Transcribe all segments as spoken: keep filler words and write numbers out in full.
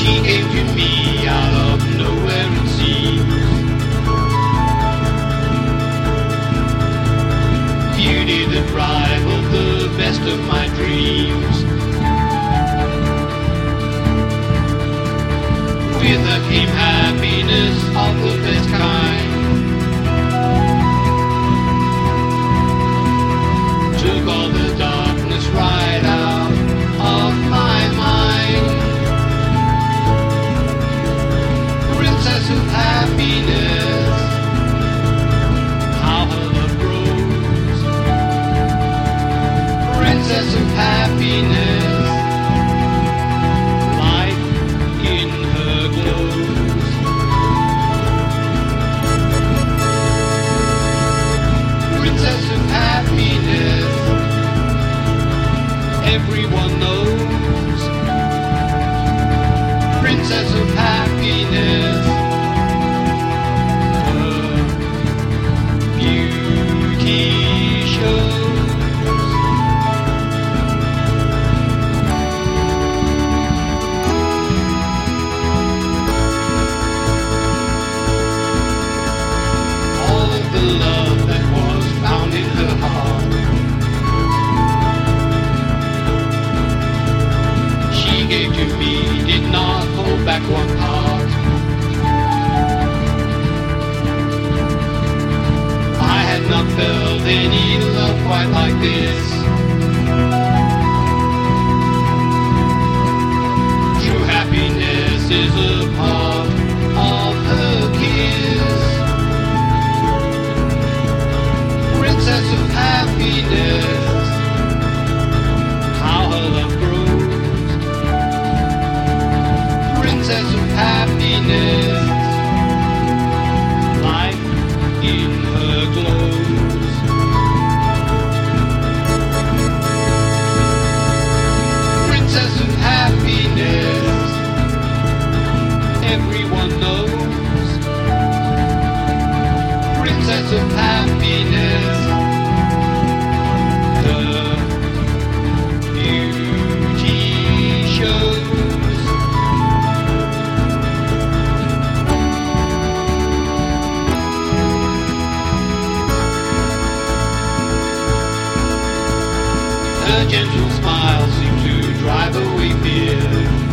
She came to me out of nowhere, it seems. Beauty that rivaled the best of my dreams. With her came happiness of the best kind. Took all the darkness right out of my mind. Princess of happiness, how her love grows. Princess of happiness, life in her glows. Princess of happiness, everyone knows. Princess of happiness, her beauty shows. All of the love that was found in her heart, gave to me, did not hold back one part. I had not felt any love quite like this. True happiness is a part of her kiss. Princess of happiness, how her love grows. Princess of happiness, life in her glows. Princess of happiness, everyone knows. Princess of happiness, the beauty shows. Her gentle smile seemed to drive away fear.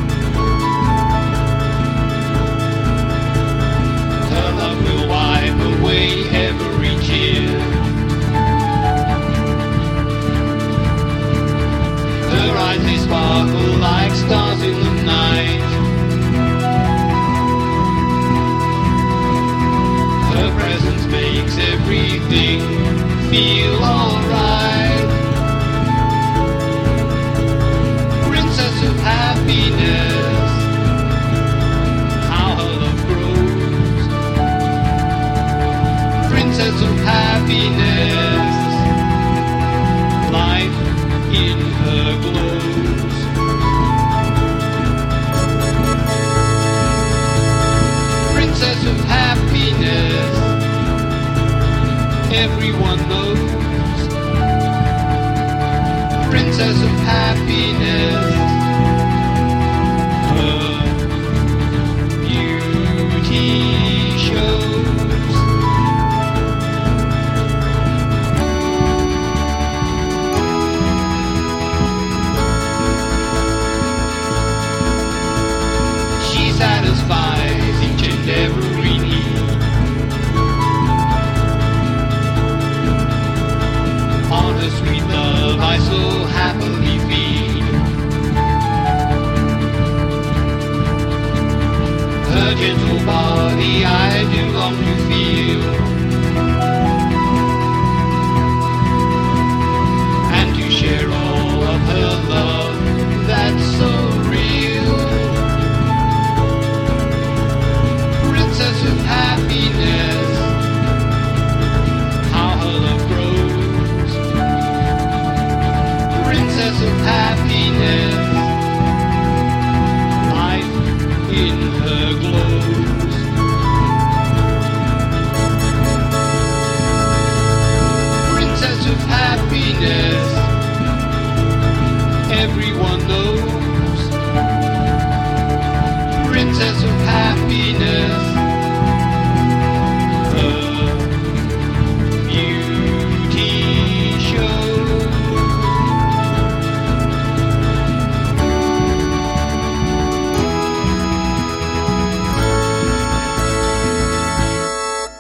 Her love will wipe away every tear. Her eyes, they sparkle like stars in the night. Her presence makes everything feel alright. Princess of happiness, how her love grows. Princess of happiness, life in her glows. Princess of happiness, everyone knows. Princess of happiness,